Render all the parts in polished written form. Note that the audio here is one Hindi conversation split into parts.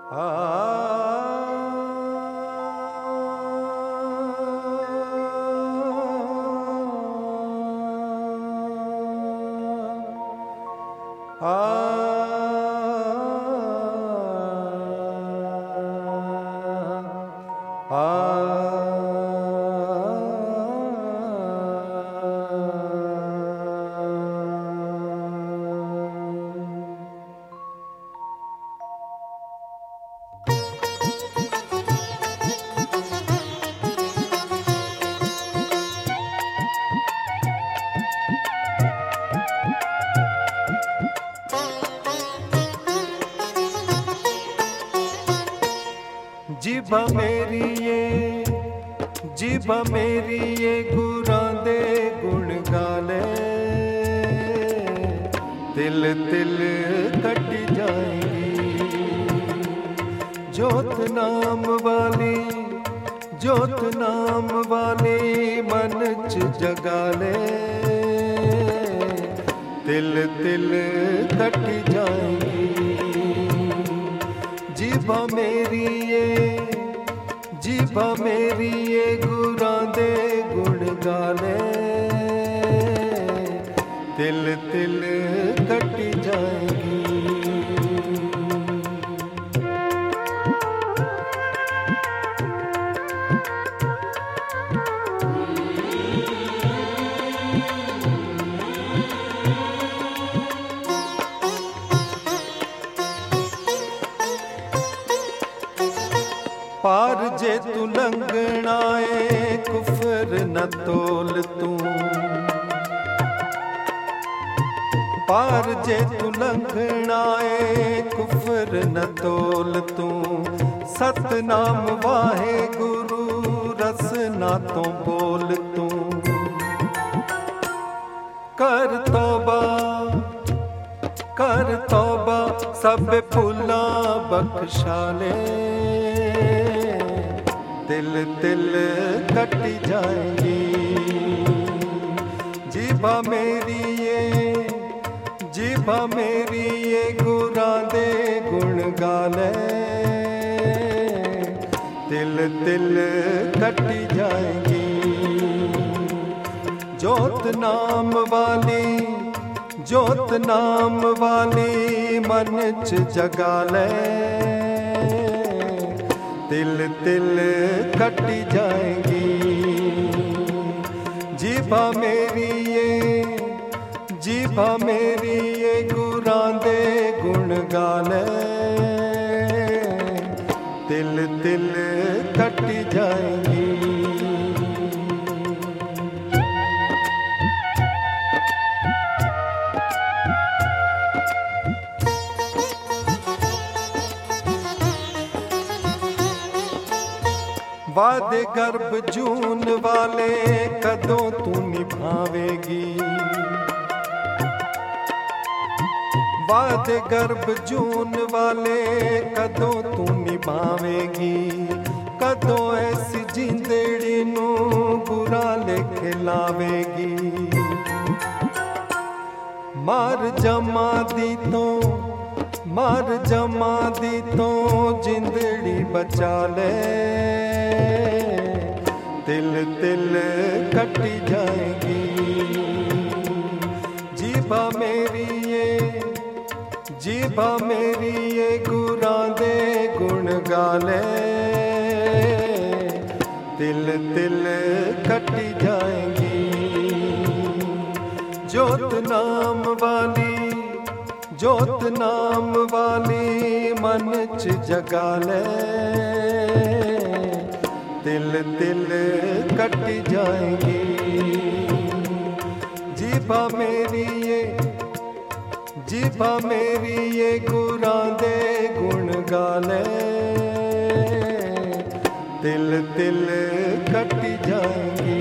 जीभा मेरी ये गुरां दे गुण गाले, तिल तिल कटी जाएगी। जोत नाम वाली मन च जगाले, तिल तिल कटी जाएगी। जीभा मेरी ये गुरां दे गुण गाले, तिल तिल कटी जाएगी। पार जे तू लंघनाए कुफर न तोल तू, पार जे तू लंघनाए कुफर न तोल तू। सतनाम वाहे गुरु रस ना तो बोल तू। कर तौबा सब भुला बख्शाले, तिल तिल कटी जाएगी। जीभा मेरी ये गुरां दे गुण गाले, तिल तिल कटी जाएगी। जोत नाम वाली मन च जगाले, तिल तिल कटी जाएगी। जीभा मेरी ये गुरां दे गुण गाले, तिल तिल कटी जाएगी। वादे गर्भ जून वाले कदों तू निभावेगी। वादे गर्भ जून वाले कदों तू निभावेगी। कदों ऐसी जिंदड़ी नू बुरा लेके लावेगी। मार जमा दी तो जिंदड़ी बचा ले, तिल तिल कटी जाएगी। जीभा मेरी ये गुरां दे गुण गाले, तिल तिल कटी जाएगी। जोत नाम वाली मन च जगाले, तिल तिल कटी जाएगी। जीभा मेरी ये गुरां दे गुण गाले, तिल तिल कटी जाएगी।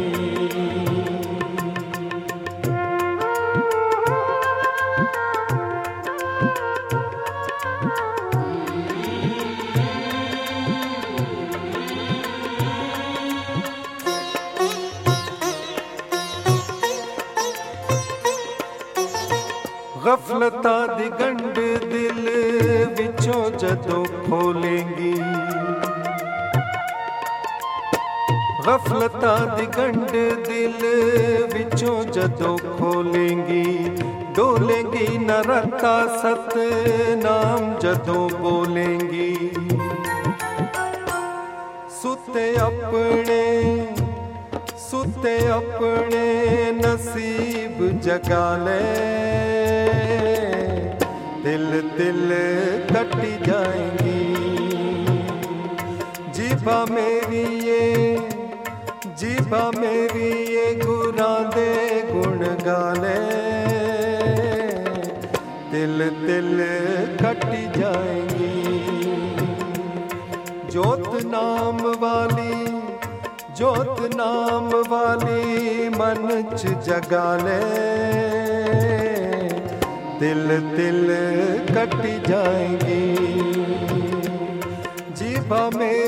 गफलत ਗਫਲਤਾਂ ਦੀ ਗੰਢ ਦਿਲ ਵਿੱਚੋਂ ਜਦੋਂ ਖੋਲੇਂਗੀ, ਗਫਲਤਾਂ ਦੀ ਗੰਢ ਦਿਲ ਵਿੱਚੋਂ ਜਦੋਂ ਖੋਲੇਂਗੀ, ਡੋਲੇਂਗੀ ਨਾ ਰਤਾ ਸਤਨਾਮ ਜਦੋਂ ਬੋਲੇਂਗੀ। ਸੁੱਤੇ ਆਪਣੇ नसीब जगा ले, तिल तिल कटी जाएंगी। जीभा मेरी ये गुरां दे गुण गा ले, तिल तिल कटी जाएंगी। जोत नाम वाली मन च जगा ले, तिल तिल कटी जाएंगी। जीभा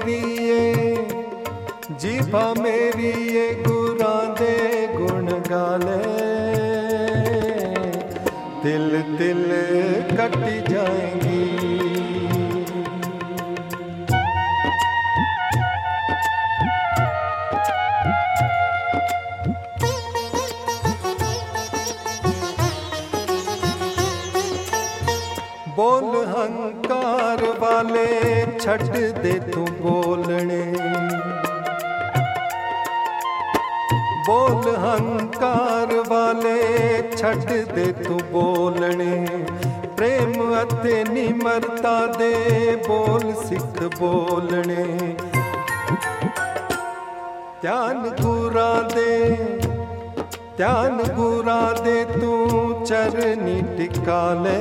मेरी ये गुरां दे गुण गा ले, तिल तिल कटी जाएंगी। बोल हंकार वाले छड़ दे तू बोलने, बोल हंकार वाले छड़ दे तू बोलने। प्रेम अते निमरता दे बोल सिख बोलने। ध्यान गुरा दे तू चरनी टिका ले,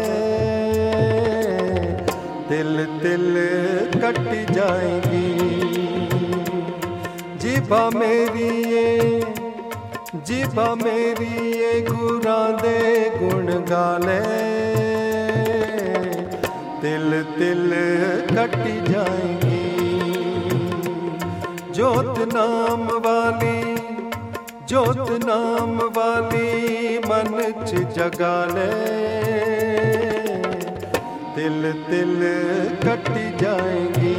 तिल तिल कट जाएगी। जीभा मेरी ये गुरां दे गुण गा ले, तिल तिल कट जाएगी। जोत नाम वाली मन च जगा ले, तिल तिल कट जाएगी।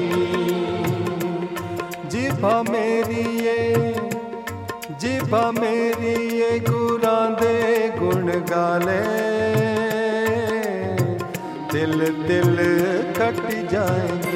जीभा मेरी ये गुरां दे गुण गा ले, तिल तिल कट जाएगी।